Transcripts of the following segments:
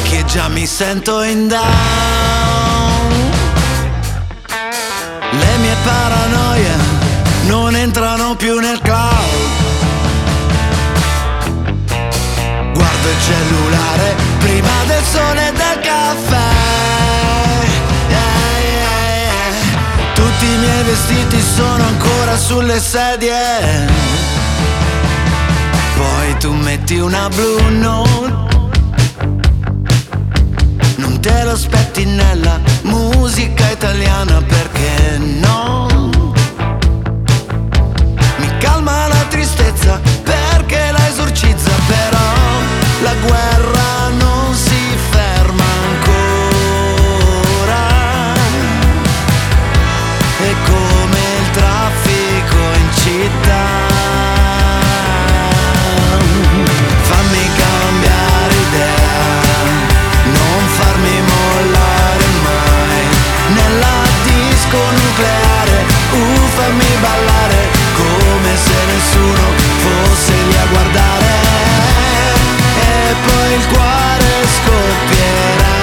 che già mi sento in down. Le mie paranoie non entrano più nel cloud. Guardo il cellulare prima del sole e del caffè. Tutti i miei vestiti sono ancora sulle sedie. Poi tu metti una Blue Note. Non te lo aspetti nella musica italiana, perché no? Mi calma la tristezza perché la esorcizza, però la guerra non si ferma ancora. È come il traffico in città. Fammi cambiare idea, non farmi mollare mai. Nella disco nucleare, fammi ballare come se nessuno fosse lì a guardare. E poi il cuore scoppierà.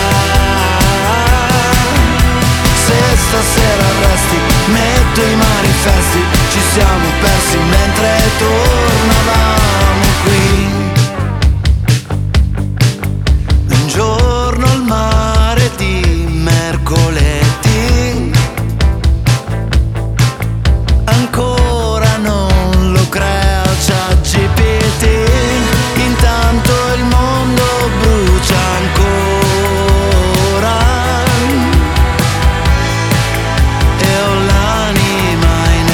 Se stasera resti, metto i manifesti. Ci siamo persi mentre tornavamo qui. Un giorno al mare di mercoledì. Ancora non lo creo, ChatGPT. Intanto il mondo brucia ancora e ho l'anima in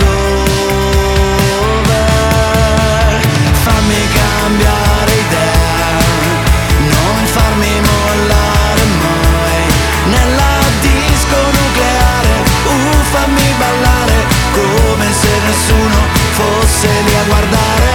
hangover. Fammi cambiare idea, non farmi mollare mai. Nella disco nucleare, fammi ballare come se nessuno fosse lì a guardare.